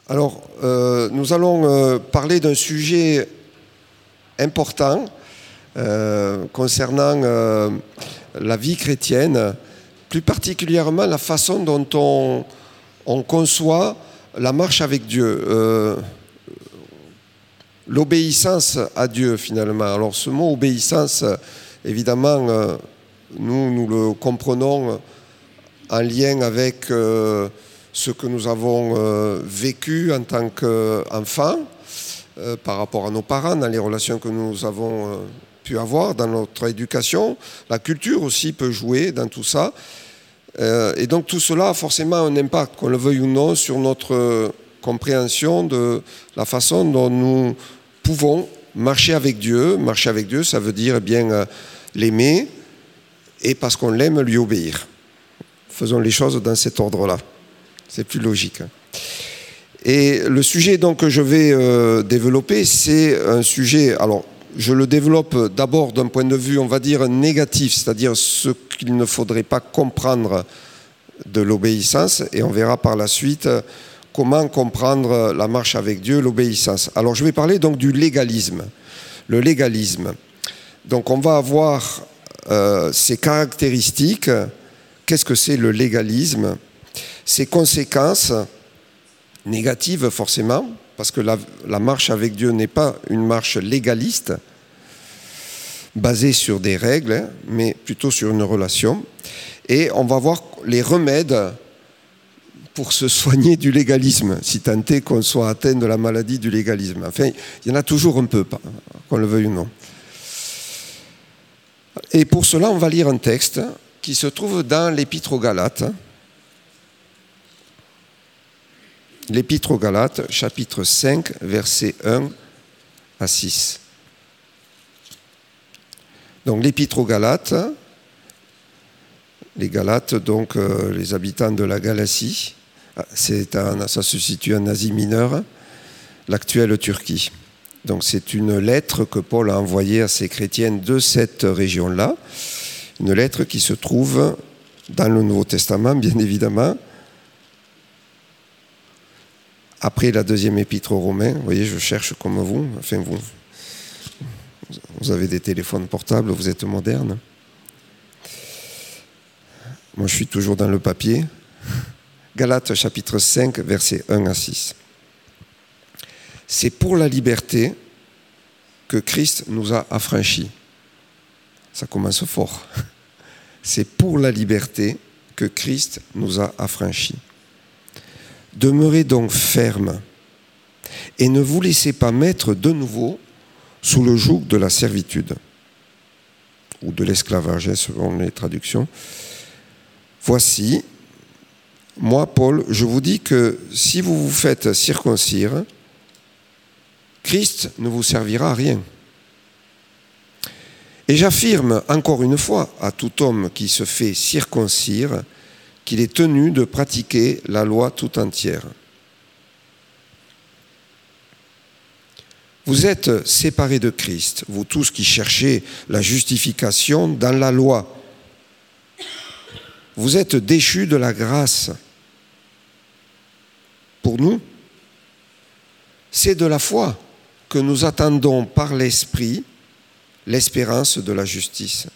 Alors, nous allons parler d'un sujet important concernant la vie chrétienne, plus particulièrement la façon dont on conçoit la marche avec Dieu, l'obéissance à Dieu finalement. Alors ce mot obéissance, évidemment, nous le comprenons en lien avec ce que nous avons vécu en tant qu'enfants par rapport à nos parents, dans les relations que nous avons pu avoir dans notre éducation. La culture aussi peut jouer dans tout ça. Et donc tout cela a forcément un impact, qu'on le veuille ou non, sur notre compréhension de la façon dont nous pouvons marcher avec Dieu. Marcher avec Dieu, ça veut dire bien l'aimer et parce qu'on l'aime, lui obéir. Faisons les choses dans cet ordre-là. C'est plus logique. Et le sujet donc, que je vais développer, c'est un sujet... Alors, je le développe d'abord d'un point de vue, on va dire, négatif, c'est-à-dire ce qu'il ne faudrait pas comprendre de l'obéissance, et on verra par la suite comment comprendre la marche avec Dieu, l'obéissance. Alors, je vais parler donc du légalisme. Le légalisme. Donc, on va avoir ses caractéristiques. Qu'est-ce que c'est le légalisme ? Ses conséquences négatives, forcément, parce que la marche avec Dieu n'est pas une marche légaliste, basée sur des règles, mais plutôt sur une relation. Et on va voir les remèdes pour se soigner du légalisme, si tant est qu'on soit atteint de la maladie du légalisme. Enfin, il y en a toujours un peu, qu'on le veuille ou non. Et pour cela, on va lire un texte qui se trouve dans l'Épître aux Galates. L'Épître aux Galates, chapitre 5, versets 1 à 6. Donc l'Épître aux Galates, les Galates, donc les habitants de la Galatie, ça se situe en Asie mineure, l'actuelle Turquie. Donc c'est une lettre que Paul a envoyée à ses chrétiens de cette région-là, une lettre qui se trouve dans le Nouveau Testament, bien évidemment, après la deuxième épître aux Romains. Vous voyez, je cherche comme vous. Enfin, vous avez des téléphones portables, vous êtes modernes. Moi, je suis toujours dans le papier. Galates, chapitre 5, versets 1 à 6. C'est pour la liberté que Christ nous a affranchis. Ça commence fort. C'est pour la liberté que Christ nous a affranchis. Demeurez donc fermes et ne vous laissez pas mettre de nouveau sous le joug de la servitude ou de l'esclavage, selon les traductions. Voici, moi, Paul, je vous dis que si vous vous faites circoncire, Christ ne vous servira à rien. Et j'affirme encore une fois à tout homme qui se fait circoncire qu'il est tenu de pratiquer la loi tout entière. Vous êtes séparés de Christ, vous tous qui cherchez la justification dans la loi. Vous êtes déchus de la grâce. Pour nous, c'est de la foi que nous attendons par l'Esprit l'espérance de la justice.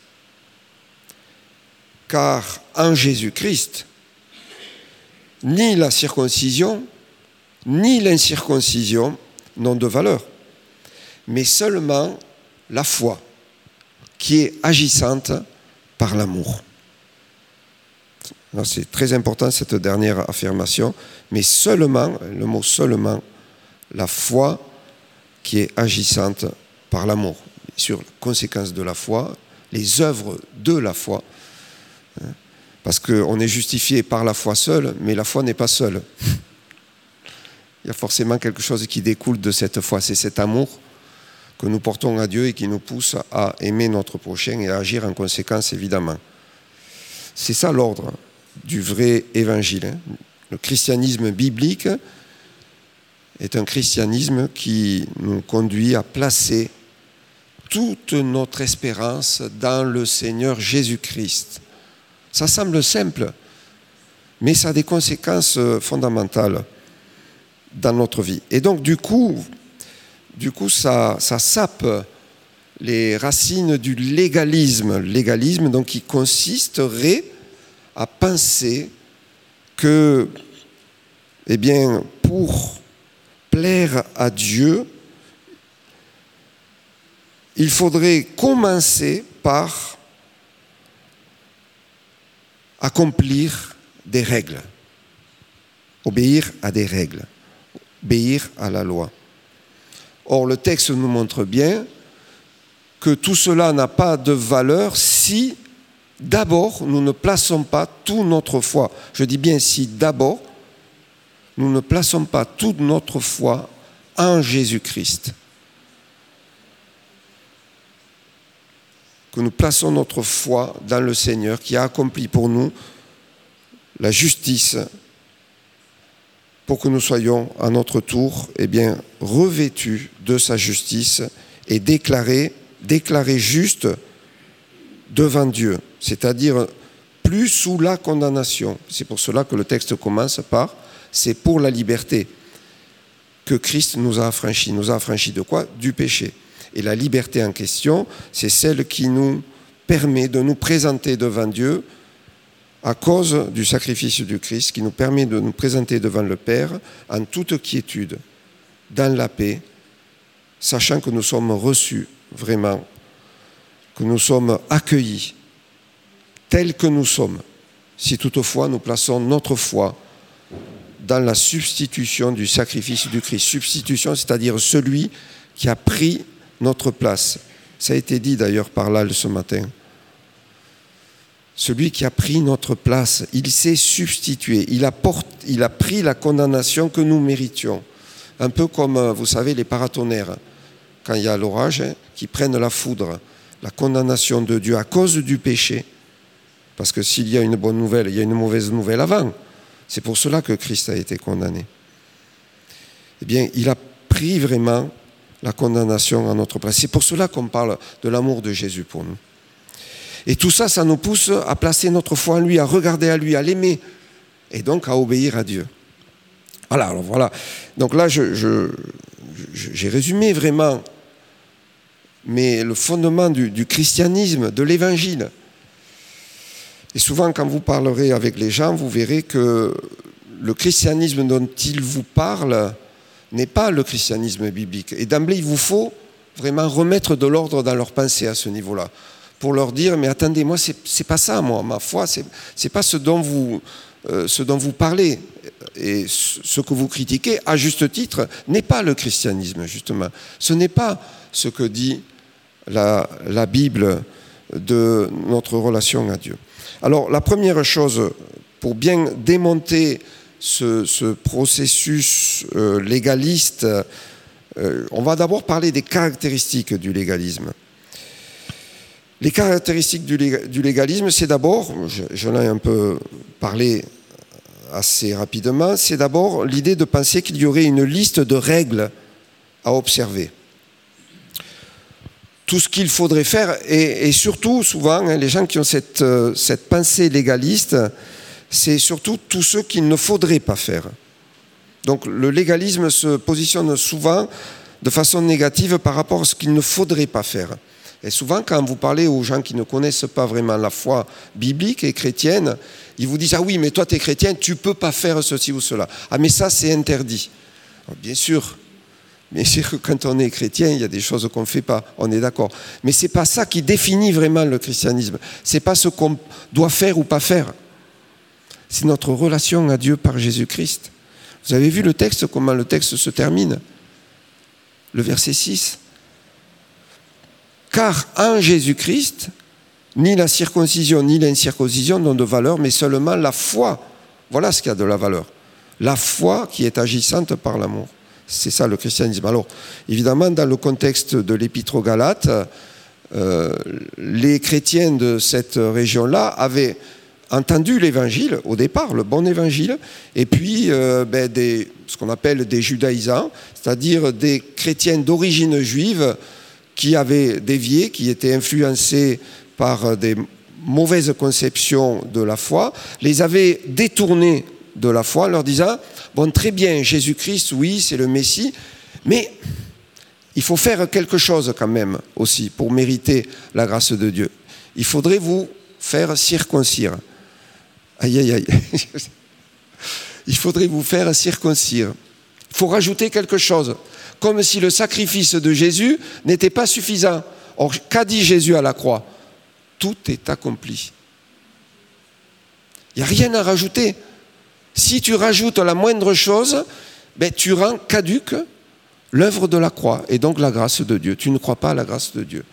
Car en Jésus-Christ, ni la circoncision, ni l'incirconcision n'ont de valeur, mais seulement la foi, qui est agissante par l'amour. Alors, c'est très important cette dernière affirmation, mais seulement, le mot seulement, la foi qui est agissante par l'amour. Sur les conséquences de la foi, les œuvres de la foi, parce qu'on est justifié par la foi seule, mais la foi n'est pas seule. Il y a forcément quelque chose qui découle de cette foi, c'est cet amour que nous portons à Dieu et qui nous pousse à aimer notre prochain et à agir en conséquence, évidemment. C'est ça l'ordre du vrai évangile. Le christianisme biblique est un christianisme qui nous conduit à placer toute notre espérance dans le Seigneur Jésus-Christ. Ça semble simple, mais ça a des conséquences fondamentales. dans notre vie. Et donc, du coup ça sape les racines du légalisme. Légalisme, donc, qui consisterait à penser que, eh bien, pour plaire à Dieu, il faudrait commencer par accomplir des règles, obéir à des règles, obéir à la loi. Or, le texte nous montre bien que tout cela n'a pas de valeur si, d'abord, nous ne plaçons pas toute notre foi. Je dis bien si, d'abord, nous ne plaçons pas toute notre foi en Jésus-Christ. Que nous plaçons notre foi dans le Seigneur qui a accompli pour nous la justice pour que nous soyons à notre tour revêtus de sa justice et déclarés justes devant Dieu, c'est-à-dire plus sous la condamnation. C'est pour cela que le texte commence par « c'est pour la liberté que Christ nous a affranchis ». Nous a affranchis de quoi ? Du péché. Et la liberté en question, c'est celle qui nous permet de nous présenter devant Dieu à cause du sacrifice du Christ, qui nous permet de nous présenter devant le Père en toute quiétude, dans la paix, sachant que nous sommes reçus vraiment, que nous sommes accueillis tels que nous sommes, si toutefois nous plaçons notre foi dans la substitution du sacrifice du Christ. Substitution, c'est-à-dire celui qui a pris notre place. Ça a été dit d'ailleurs par là ce matin. Celui qui a pris notre place, il s'est substitué, il a pris la condamnation que nous méritions. Un peu comme, vous savez, les paratonnerres, quand il y a l'orage, qui prennent la foudre, la condamnation de Dieu à cause du péché. Parce que s'il y a une bonne nouvelle, il y a une mauvaise nouvelle avant. C'est pour cela que Christ a été condamné. Eh bien, il a pris vraiment la condamnation à notre place. C'est pour cela qu'on parle de l'amour de Jésus pour nous. Et tout ça, ça nous pousse à placer notre foi en lui, à regarder à lui, à l'aimer, et donc à obéir à Dieu. Voilà, alors voilà. Donc là, j'ai résumé vraiment le fondement du christianisme, de l'évangile. Et souvent, quand vous parlerez avec les gens, vous verrez que le christianisme dont ils vous parlent n'est pas le christianisme biblique. Et d'emblée, il vous faut vraiment remettre de l'ordre dans leur pensée à ce niveau-là, pour leur dire, mais attendez, moi, c'est pas ça, moi, ma foi, c'est pas ce dont vous parlez. Et ce que vous critiquez, à juste titre, n'est pas le christianisme, justement. Ce n'est pas ce que dit la Bible de notre relation à Dieu. Alors, la première chose, pour bien démonter ce processus légaliste, on va d'abord parler des caractéristiques du légalisme. Les caractéristiques du légalisme, c'est d'abord, j'en ai un peu parlé assez rapidement, c'est d'abord l'idée de penser qu'il y aurait une liste de règles à observer. Tout ce qu'il faudrait faire, et surtout, souvent, les gens qui ont cette pensée légaliste, c'est surtout tout ce qu'il ne faudrait pas faire. Donc le légalisme se positionne souvent de façon négative par rapport à ce qu'il ne faudrait pas faire. Et souvent, quand vous parlez aux gens qui ne connaissent pas vraiment la foi biblique et chrétienne, ils vous disent « Ah oui, mais toi, tu es chrétien, tu ne peux pas faire ceci ou cela. Ah, mais ça, c'est interdit. » Bien sûr que quand on est chrétien, il y a des choses qu'on ne fait pas, on est d'accord. Mais ce n'est pas ça qui définit vraiment le christianisme. Ce n'est pas ce qu'on doit faire ou pas faire. C'est notre relation à Dieu par Jésus-Christ. Vous avez vu le texte, comment le texte se termine ? Le verset 6. Car en Jésus-Christ, ni la circoncision ni l'incirconcision n'ont de valeur, mais seulement la foi. Voilà ce qui a de la valeur. La foi qui est agissante par l'amour. C'est ça le christianisme. Alors, évidemment, dans le contexte de l'Épître aux Galates, les chrétiens de cette région-là avaient entendu l'évangile, au départ, le bon évangile, et puis ce qu'on appelle des judaïsants, c'est-à-dire des chrétiens d'origine juive qui avaient dévié, qui étaient influencés par des mauvaises conceptions de la foi, les avaient détournés de la foi en leur disant bon, très bien, Jésus-Christ, oui, c'est le Messie, mais il faut faire quelque chose quand même aussi pour mériter la grâce de Dieu. Il faudrait vous faire circoncire. Aïe, aïe, aïe. Il faudrait vous faire circoncire. Il faut rajouter quelque chose, comme si le sacrifice de Jésus n'était pas suffisant. Or, qu'a dit Jésus à la croix? Tout est accompli. Il n'y a rien à rajouter. Si tu rajoutes la moindre chose, ben, tu rends caduque l'œuvre de la croix et donc la grâce de Dieu. Tu ne crois pas à la grâce de Dieu.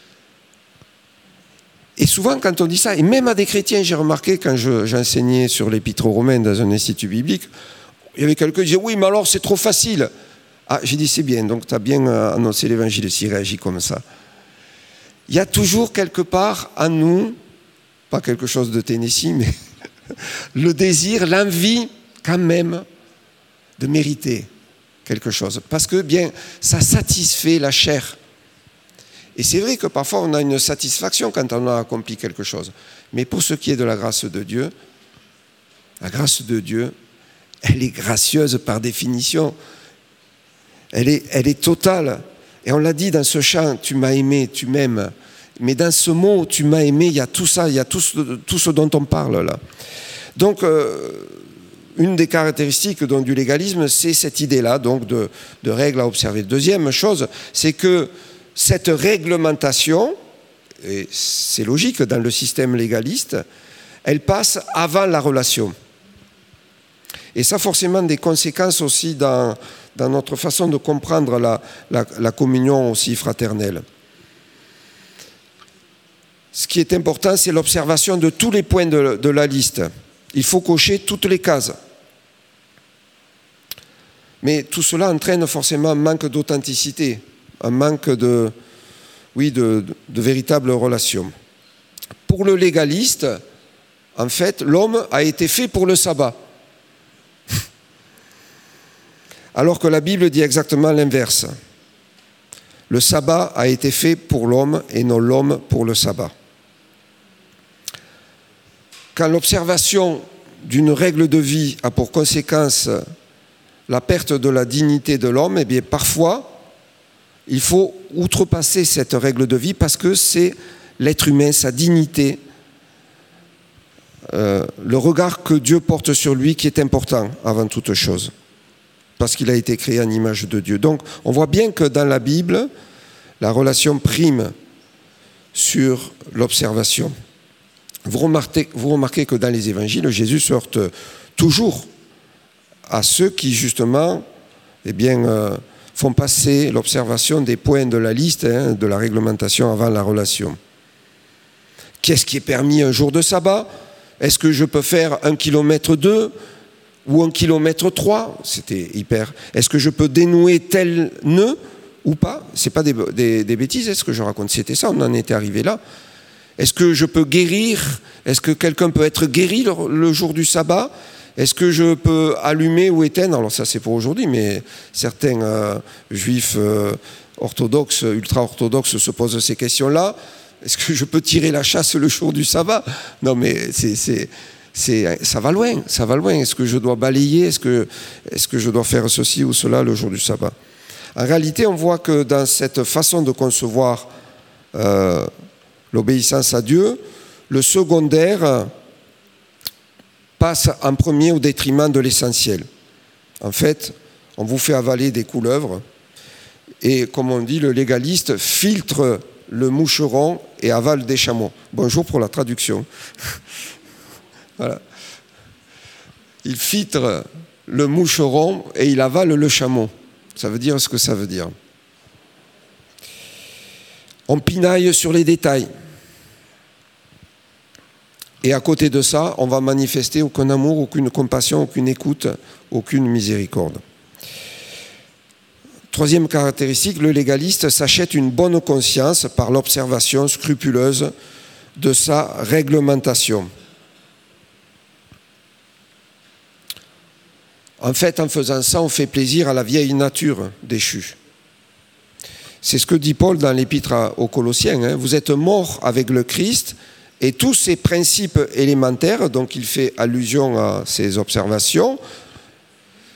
Et souvent, quand on dit ça, et même à des chrétiens, j'ai remarqué quand j'enseignais sur l'Épître aux Romains dans un institut biblique, il y avait quelqu'un qui disait « Oui, mais alors c'est trop facile ». Ah, j'ai dit « C'est bien, donc tu as bien annoncé l'évangile s'il réagit comme ça ». Il y a toujours quelque part en nous, pas quelque chose de Tennessee, mais le désir, l'envie quand même de mériter quelque chose. Parce que bien, ça satisfait la chair. Et c'est vrai que parfois on a une satisfaction quand on a accompli quelque chose. Mais pour ce qui est de la grâce de Dieu, la grâce de Dieu, elle est gracieuse par définition. Elle est totale. Et on l'a dit dans ce chant, tu m'as aimé, tu m'aimes. Mais dans ce mot, tu m'as aimé, il y a tout ça, il y a tout ce dont on parle là. Donc, une des caractéristiques donc, du légalisme, c'est cette idée-là, donc de règles à observer. Deuxième chose, c'est que cette réglementation, et c'est logique dans le système légaliste, elle passe avant la relation. Et ça a forcément des conséquences aussi dans notre façon de comprendre la communion aussi fraternelle. Ce qui est important, c'est l'observation de tous les points de la liste. Il faut cocher toutes les cases. Mais tout cela entraîne forcément un manque d'authenticité, un manque de véritable relation. Pour le légaliste, en fait, l'homme a été fait pour le sabbat. Alors que la Bible dit exactement l'inverse. Le sabbat a été fait pour l'homme et non l'homme pour le sabbat. Quand l'observation d'une règle de vie a pour conséquence la perte de la dignité de l'homme, eh bien parfois, il faut outrepasser cette règle de vie parce que c'est l'être humain, sa dignité, le regard que Dieu porte sur lui qui est important avant toute chose, parce qu'il a été créé en image de Dieu. Donc, on voit bien que dans la Bible, la relation prime sur l'observation. Vous remarquez que dans les évangiles, Jésus se heurte toujours à ceux qui, justement, font passer l'observation des points de la liste, de la réglementation avant la relation. Qu'est-ce qui est permis un jour de sabbat? Est-ce que je peux faire 1,2 km ou 1,3 km? C'était hyper. Est-ce que je peux dénouer tel nœud ou pas? C'est pas des bêtises, est-ce que je raconte? C'était ça, on en était arrivé là. Est-ce que je peux guérir? Est-ce que quelqu'un peut être guéri le jour du sabbat? Est-ce que je peux allumer ou éteindre? Alors ça c'est pour aujourd'hui, mais certains juifs orthodoxes, ultra-orthodoxes se posent ces questions-là. Est-ce que je peux tirer la chasse le jour du sabbat? Non mais ça va loin, ça va loin. Est-ce que je dois balayer? Est-ce que je dois faire ceci ou cela le jour du sabbat? En réalité, on voit que dans cette façon de concevoir l'obéissance à Dieu, le secondaire passe en premier au détriment de l'essentiel. En fait, on vous fait avaler des couleuvres et, comme on dit, le légaliste filtre le moucheron et avale des chameaux. Bonjour pour la traduction. Voilà. Il filtre le moucheron et il avale le chameau. Ça veut dire ce que ça veut dire. On pinaille sur les détails. Et à côté de ça, on va manifester aucun amour, aucune compassion, aucune écoute, aucune miséricorde. Troisième caractéristique, le légaliste s'achète une bonne conscience par l'observation scrupuleuse de sa réglementation. En fait, en faisant ça, on fait plaisir à la vieille nature déchue. C'est ce que dit Paul dans l'Épître aux Colossiens. Vous êtes morts avec le Christ et tous ces principes élémentaires, donc il fait allusion à ces observations,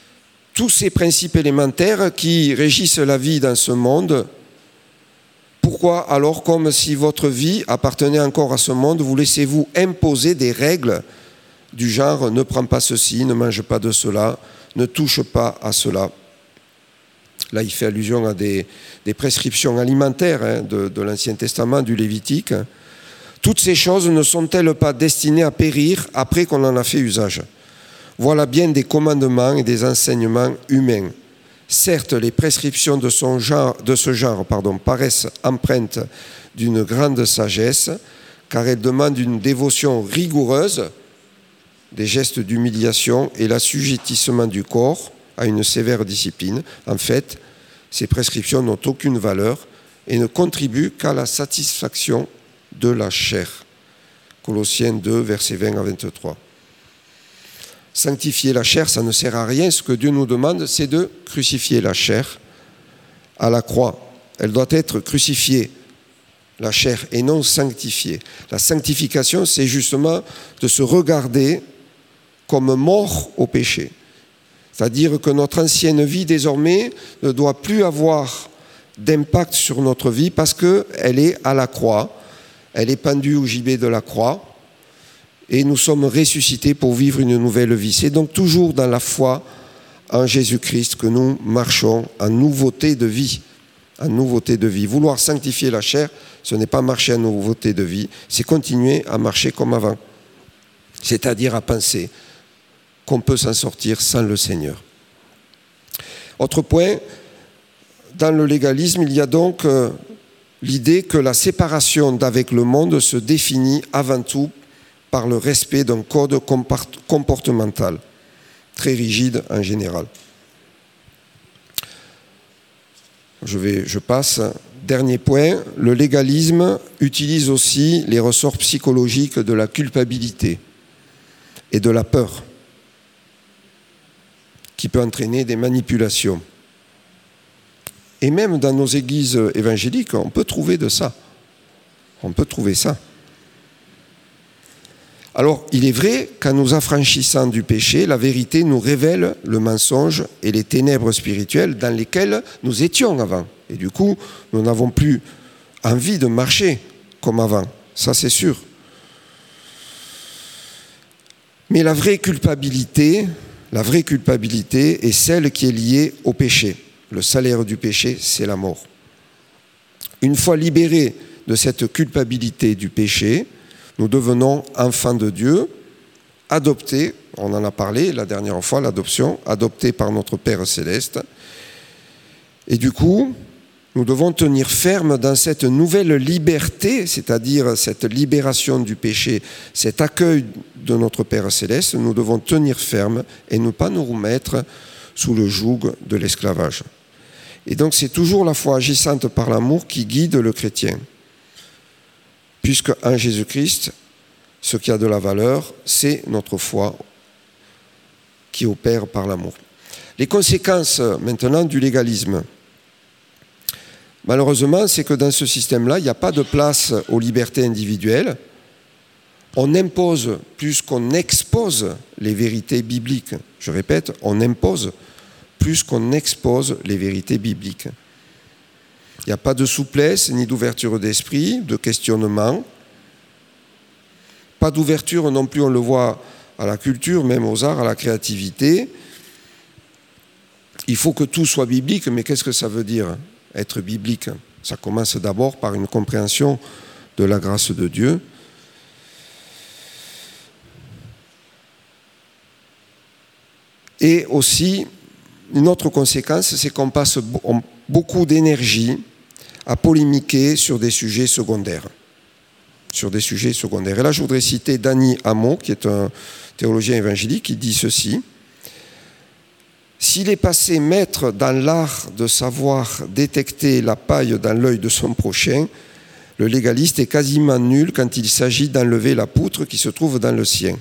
tous ces principes élémentaires qui régissent la vie dans ce monde, pourquoi alors, comme si votre vie appartenait encore à ce monde, vous laissez-vous imposer des règles du genre « ne prends pas ceci, ne mange pas de cela, ne touche pas à cela ». Là, il fait allusion à des prescriptions alimentaires de l'Ancien Testament, du Lévitique. Toutes ces choses ne sont-elles pas destinées à périr après qu'on en a fait usage ? Voilà bien des commandements et des enseignements humains. Certes, les prescriptions de ce genre paraissent empreintes d'une grande sagesse, car elles demandent une dévotion rigoureuse, des gestes d'humiliation et l'assujettissement du corps à une sévère discipline. En fait, ces prescriptions n'ont aucune valeur et ne contribuent qu'à la satisfaction de la chair. Colossiens 2, versets 20 à 23. Sanctifier la chair, ça ne sert à rien. Ce que Dieu nous demande, c'est de crucifier la chair à la croix. Elle doit être crucifiée, la chair, et non sanctifiée. La sanctification, c'est justement de se regarder comme mort au péché. C'est-à-dire que notre ancienne vie, désormais, ne doit plus avoir d'impact sur notre vie parce qu'elle est à la croix, elle est pendue au gibet de la croix, et nous sommes ressuscités pour vivre une nouvelle vie. C'est donc toujours dans la foi en Jésus-Christ que nous marchons en nouveauté de vie. En nouveauté de vie. Vouloir sanctifier la chair, ce n'est pas marcher en nouveauté de vie, c'est continuer à marcher comme avant. C'est-à-dire à penser qu'on peut s'en sortir sans le Seigneur. Autre point, dans le légalisme, il y a donc l'idée que la séparation d'avec le monde se définit avant tout par le respect d'un code comportemental, très rigide en général. Je passe. Dernier point, le légalisme utilise aussi les ressorts psychologiques de la culpabilité et de la peur, qui peut entraîner des manipulations. Et même dans nos églises évangéliques, on peut trouver de ça. On peut trouver ça. Alors, il est vrai qu'en nous affranchissant du péché, la vérité nous révèle le mensonge et les ténèbres spirituelles dans lesquelles nous étions avant. Et du coup, nous n'avons plus envie de marcher comme avant. Ça, c'est sûr. Mais la vraie culpabilité est celle qui est liée au péché. Le salaire du péché, c'est la mort. Une fois libérés de cette culpabilité du péché, nous devenons enfants de Dieu, adoptés, on en a parlé la dernière fois, l'adoption, adoptés par notre Père Céleste. Et du coup, nous devons tenir ferme dans cette nouvelle liberté, c'est-à-dire cette libération du péché, cet accueil de notre Père Céleste. Nous devons tenir ferme et ne pas nous remettre sous le joug de l'esclavage. Et donc c'est toujours la foi agissante par l'amour qui guide le chrétien. Puisque en Jésus-Christ, ce qui a de la valeur, c'est notre foi qui opère par l'amour. Les conséquences maintenant du légalisme. Malheureusement, c'est que dans ce système-là, il n'y a pas de place aux libertés individuelles. On impose plus qu'on expose les vérités bibliques. Je répète, on impose plus qu'on expose les vérités bibliques. Il n'y a pas de souplesse, ni d'ouverture d'esprit, de questionnement. Pas d'ouverture non plus, on le voit, à la culture, même aux arts, à la créativité. Il faut que tout soit biblique, mais qu'est-ce que ça veut dire, être biblique ? Ça commence d'abord par une compréhension de la grâce de Dieu. Et aussi, une autre conséquence, c'est qu'on passe beaucoup d'énergie à polémiquer sur des sujets secondaires. Et là, je voudrais citer Danny Hamon, qui est un théologien évangélique, qui dit ceci. S'il est passé maître dans l'art de savoir détecter la paille dans l'œil de son prochain, le légaliste est quasiment nul quand il s'agit d'enlever la poutre qui se trouve dans le sien.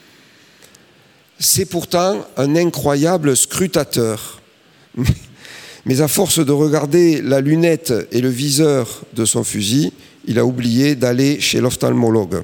C'est pourtant un incroyable scrutateur. Mais à force de regarder la lunette et le viseur de son fusil, il a oublié d'aller chez l'ophtalmologue.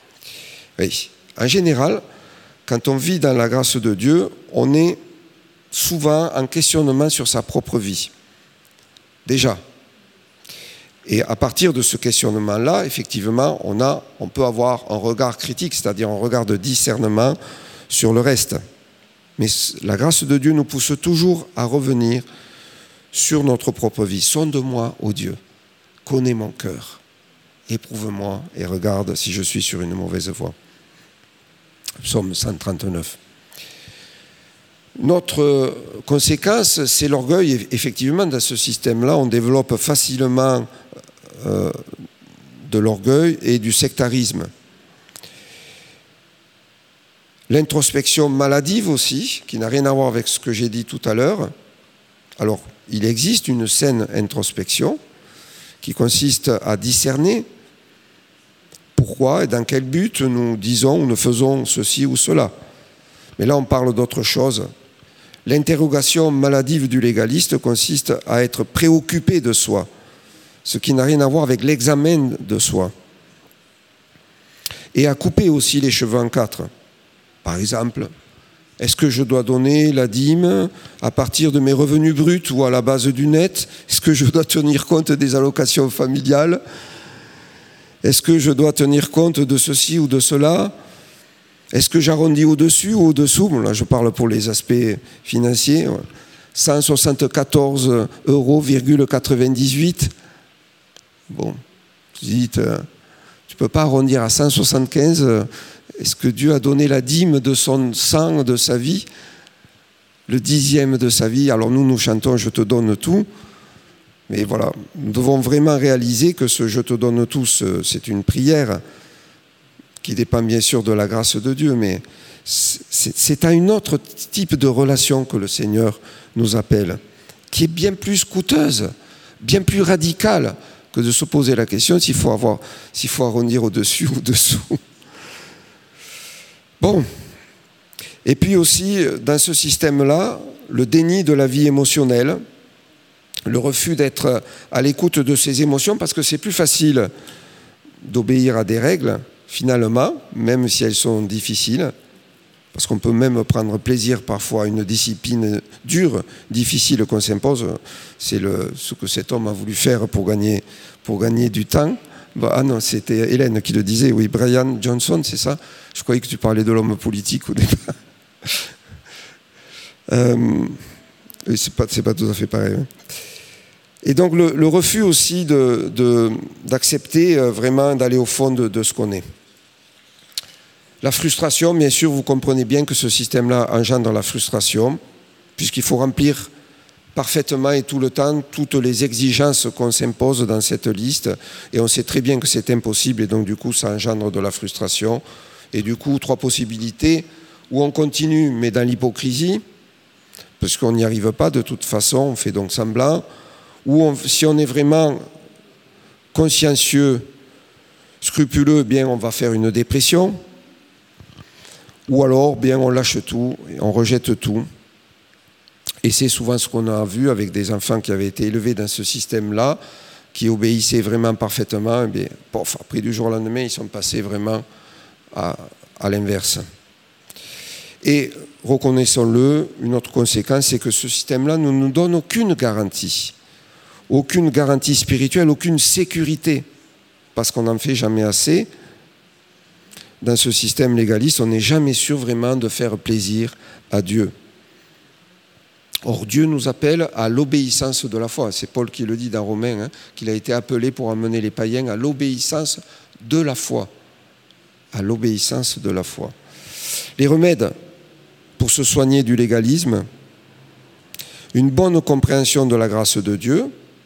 Oui. En général, quand on vit dans la grâce de Dieu, on est souvent en questionnement sur sa propre vie. Déjà. Et à partir de ce questionnement-là, effectivement, on peut avoir un regard critique, c'est-à-dire un regard de discernement sur le reste. Mais la grâce de Dieu nous pousse toujours à revenir sur notre propre vie. Sonde-moi, ô Dieu, connais mon cœur, éprouve-moi et regarde si je suis sur une mauvaise voie. Psaume 139. Notre conséquence, c'est l'orgueil. Effectivement, dans ce système-là, on développe facilement de l'orgueil et du sectarisme. L'introspection maladive aussi, qui n'a rien à voir avec ce que j'ai dit tout à l'heure. Alors, il existe une saine introspection qui consiste à discerner pourquoi et dans quel but nous disons ou nous faisons ceci ou cela. Mais là, on parle d'autre chose. L'interrogation maladive du légaliste consiste à être préoccupé de soi, ce qui n'a rien à voir avec l'examen de soi. Et à couper aussi les cheveux en quatre. Par exemple, est-ce que je dois donner la dîme à partir de mes revenus bruts ou à la base du net? Est-ce que je dois tenir compte des allocations familiales? Est-ce que je dois tenir compte de ceci ou de cela? Est-ce que j'arrondis au-dessus ou au-dessous? Bon, là, je parle pour les aspects financiers. 174,98 €. Bon, tu dis, tu ne peux pas arrondir à 175. Est-ce que Dieu a donné la dîme de son sang, de sa vie, le 10e de sa vie? Alors nous chantons « Je te donne tout ». Mais voilà, nous devons vraiment réaliser que ce « Je te donne tout », c'est une prière qui dépend bien sûr de la grâce de Dieu, mais c'est à un autre type de relation que le Seigneur nous appelle, qui est bien plus coûteuse, bien plus radicale que de se poser la question s'il faut arrondir au-dessus ou au-dessous. Bon. Et puis aussi, dans ce système-là, le déni de la vie émotionnelle, le refus d'être à l'écoute de ses émotions, parce que c'est plus facile d'obéir à des règles, finalement, même si elles sont difficiles, parce qu'on peut même prendre plaisir parfois à une discipline dure, difficile qu'on s'impose. C'est ce que cet homme a voulu faire pour gagner du temps. Ah non, c'était Hélène qui le disait, oui, Brian Johnson, c'est ça? Je croyais que tu parlais de l'homme politique au départ. C'est pas tout à fait pareil. Et donc le refus aussi d'accepter vraiment d'aller au fond de ce qu'on est. La frustration, bien sûr, vous comprenez bien que ce système-là engendre la frustration, puisqu'il faut remplir parfaitement et tout le temps toutes les exigences qu'on s'impose dans cette liste, et on sait très bien que c'est impossible, et donc du coup ça engendre de la frustration. Et du coup, 3 possibilités, où on continue mais dans l'hypocrisie, parce qu'on n'y arrive pas de toute façon, on fait donc semblant, ou si on est vraiment consciencieux, scrupuleux, eh bien on va faire une dépression, ou alors bien on lâche tout, on rejette tout. Et c'est souvent ce qu'on a vu avec des enfants qui avaient été élevés dans ce système-là, qui obéissaient vraiment parfaitement. Et bien, après du jour au lendemain, ils sont passés vraiment à l'inverse. Et reconnaissons-le, une autre conséquence, c'est que ce système-là ne nous donne aucune garantie spirituelle, aucune sécurité, parce qu'on n'en fait jamais assez. Dans ce système légaliste, on n'est jamais sûr vraiment de faire plaisir à Dieu. Or, Dieu nous appelle à l'obéissance de la foi. C'est Paul qui le dit dans Romains, qu'il a été appelé pour amener les païens à l'obéissance de la foi. À l'obéissance de la foi. Les remèdes pour se soigner du légalisme, une bonne compréhension de la grâce de Dieu.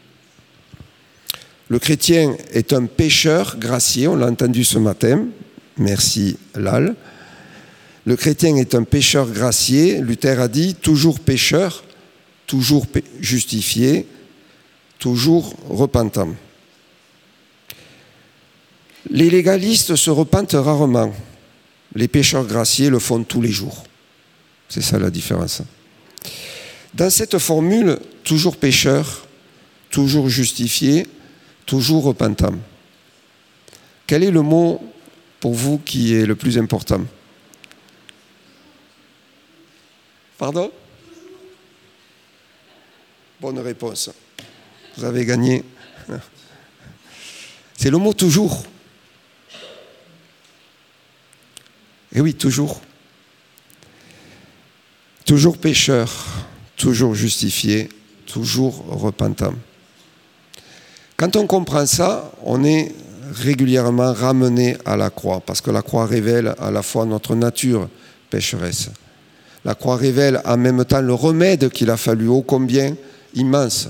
Le chrétien est un pécheur gracié, on l'a entendu ce matin. Merci Lal. Le chrétien est un pécheur gracié. Luther a dit toujours pécheur, toujours justifié, toujours repentant. Les légalistes se repentent rarement. Les pécheurs graciés le font tous les jours. C'est ça la différence. Dans cette formule, toujours pécheur, toujours justifié, toujours repentant. Quel est le mot pour vous qui est le plus important? Pardon? Bonne réponse. Vous avez gagné. C'est le mot toujours. Et oui, toujours. Toujours pécheur, toujours justifié, toujours repentant. Quand on comprend ça, on est régulièrement ramené à la croix, parce que la croix révèle à la fois notre nature pécheresse. La croix révèle en même temps le remède qu'il a fallu ô combien immense.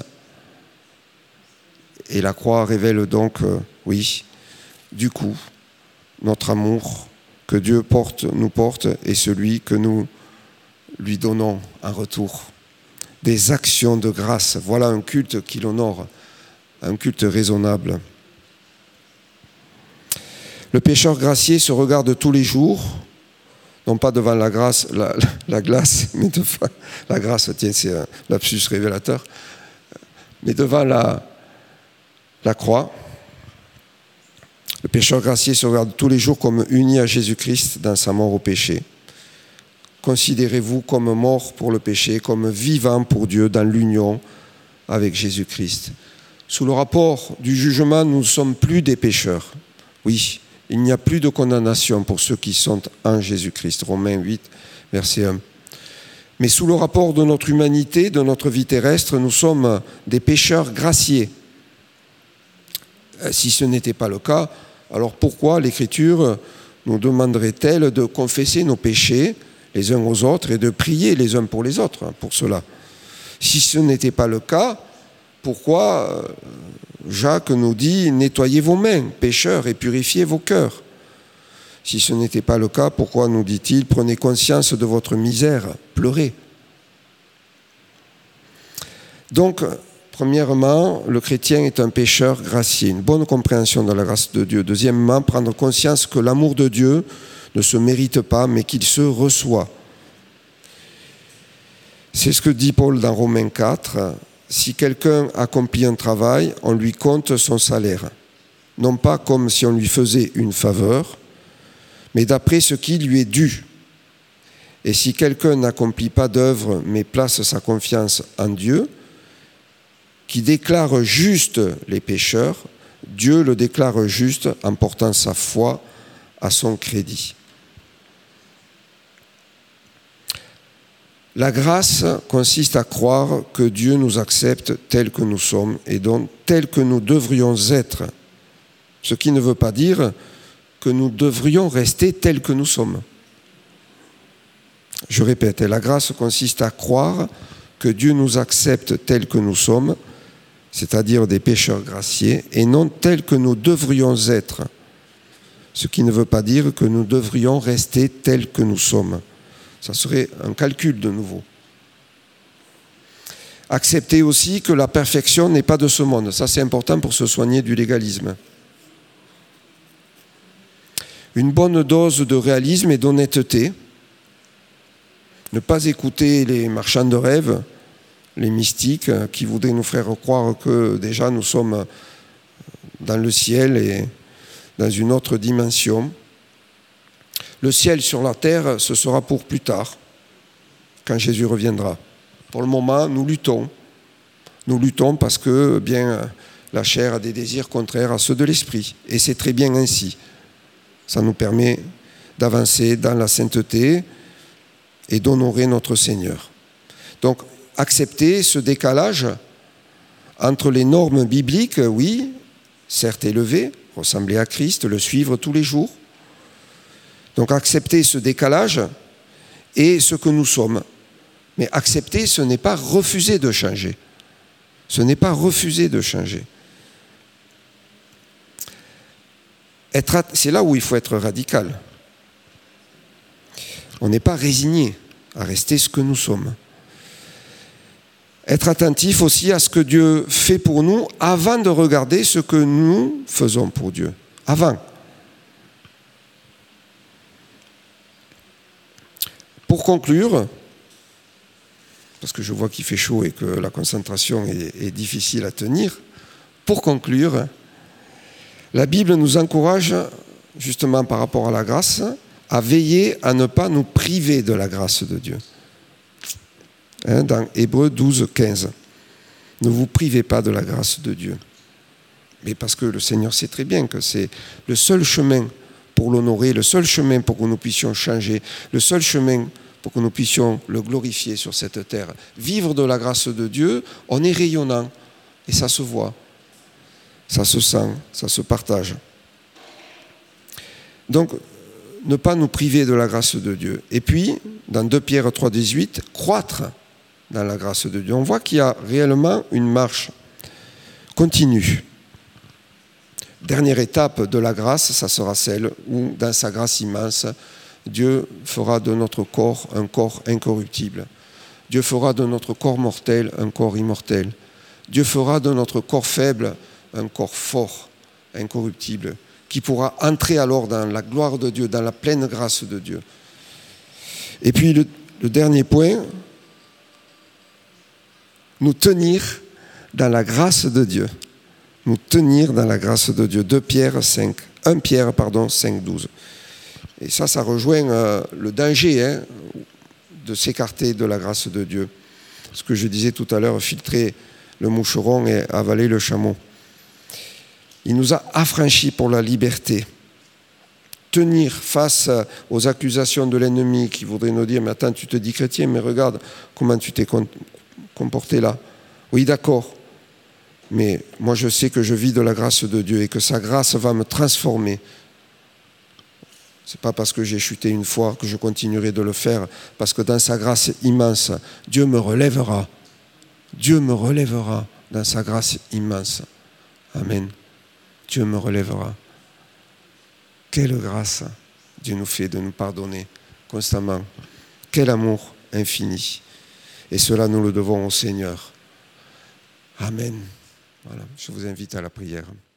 Et la croix révèle donc, oui, du coup, notre amour que Dieu nous porte et celui que nous lui donnons en retour. Des actions de grâce. Voilà un culte qui l'honore, un culte raisonnable. Le pécheur gracié se regarde tous les jours, non pas devant la glace, mais devant la grâce, tiens, c'est un lapsus révélateur, mais devant la croix. Le pécheur gracié se regarde tous les jours comme uni à Jésus-Christ dans sa mort au péché. Considérez-vous comme mort pour le péché, comme vivant pour Dieu dans l'union avec Jésus-Christ. Sous le rapport du jugement, nous ne sommes plus des pécheurs. Oui, il n'y a plus de condamnation pour ceux qui sont en Jésus-Christ. Romains 8, verset 1. Mais sous le rapport de notre humanité, de notre vie terrestre, nous sommes des pécheurs graciés. Si ce n'était pas le cas, alors pourquoi l'Écriture nous demanderait-elle de confesser nos péchés les uns aux autres et de prier les uns pour les autres pour cela? Si ce n'était pas le cas, pourquoi Jacques nous dit « Nettoyez vos mains, pécheurs, et purifiez vos cœurs ». Si ce n'était pas le cas, pourquoi nous dit-il « Prenez conscience de votre misère, pleurez ». Donc, premièrement, le chrétien est un pécheur gracié, une bonne compréhension de la grâce de Dieu. Deuxièmement, prendre conscience que l'amour de Dieu ne se mérite pas, mais qu'il se reçoit. C'est ce que dit Paul dans Romains 4. Si quelqu'un accomplit un travail, on lui compte son salaire. Non pas comme si on lui faisait une faveur, mais d'après ce qui lui est dû. Et si quelqu'un n'accomplit pas d'œuvre, mais place sa confiance en Dieu, qui déclare juste les pécheurs, Dieu le déclare juste en portant sa foi à son crédit. La grâce consiste à croire que Dieu nous accepte tels que nous sommes et donc tels que nous devrions être. Ce qui ne veut pas dire que nous devrions rester tels que nous sommes. Je répète, la grâce consiste à croire que Dieu nous accepte tels que nous sommes, c'est-à-dire des pécheurs graciés, et non tels que nous devrions être. Ce qui ne veut pas dire que nous devrions rester tels que nous sommes. Ça serait un calcul de nouveau. Accepter aussi que la perfection n'est pas de ce monde. Ça, c'est important pour se soigner du légalisme. Une bonne dose de réalisme et d'honnêteté. Ne pas écouter les marchands de rêves, les mystiques qui voudraient nous faire croire que déjà nous sommes dans le ciel et dans une autre dimension. Le ciel sur la terre, ce sera pour plus tard, quand Jésus reviendra. Pour le moment, nous luttons. Nous luttons parce que bien, la chair a des désirs contraires à ceux de l'esprit. Et c'est très bien ainsi. Ça nous permet d'avancer dans la sainteté et d'honorer notre Seigneur. Donc, accepter ce décalage entre les normes bibliques, oui, certes élevées, ressembler à Christ, le suivre tous les jours. Donc accepter ce décalage et ce que nous sommes. Mais accepter, ce n'est pas refuser de changer. Ce n'est pas refuser de changer. C'est là où il faut être radical. On n'est pas résigné à rester ce que nous sommes. Être attentif aussi à ce que Dieu fait pour nous avant de regarder ce que nous faisons pour Dieu. Avant. Pour conclure, parce que je vois qu'il fait chaud et que la concentration est difficile à tenir, pour conclure, la Bible nous encourage, justement par rapport à la grâce, à veiller à ne pas nous priver de la grâce de Dieu. Dans Hébreux 12, 15. Ne vous privez pas de la grâce de Dieu. Mais parce que le Seigneur sait très bien que c'est le seul chemin pour l'honorer, le seul chemin pour que nous puissions changer, le seul chemin pour que nous puissions le glorifier sur cette terre. Vivre de la grâce de Dieu, on est rayonnant et ça se voit, ça se sent, ça se partage. Donc, ne pas nous priver de la grâce de Dieu. Et puis, dans 2 Pierre 3,18, croître dans la grâce de Dieu. On voit qu'il y a réellement une marche continue. Dernière étape de la grâce, ça sera celle où, dans sa grâce immense, Dieu fera de notre corps un corps incorruptible. Dieu fera de notre corps mortel un corps immortel. Dieu fera de notre corps faible un corps fort, incorruptible, qui pourra entrer alors dans la gloire de Dieu, dans la pleine grâce de Dieu. Et puis le dernier point, nous tenir dans la grâce de Dieu. Nous tenir dans la grâce de Dieu. 1 Pierre 5, 12. Et ça rejoint le danger de s'écarter de la grâce de Dieu. Ce que je disais tout à l'heure, filtrer le moucheron et avaler le chameau. Il nous a affranchis pour la liberté. Tenir face aux accusations de l'ennemi qui voudrait nous dire « Mais attends, tu te dis chrétien, mais regarde comment tu t'es comporté là. » Oui, d'accord. Mais moi, je sais que je vis de la grâce de Dieu et que sa grâce va me transformer. Ce n'est pas parce que j'ai chuté une fois que je continuerai de le faire, parce que dans sa grâce immense, Dieu me relèvera. Dieu me relèvera dans sa grâce immense. Amen. Dieu me relèvera. Quelle grâce Dieu nous fait de nous pardonner constamment. Quel amour infini. Et cela, nous le devons au Seigneur. Amen. Voilà, je vous invite à la prière.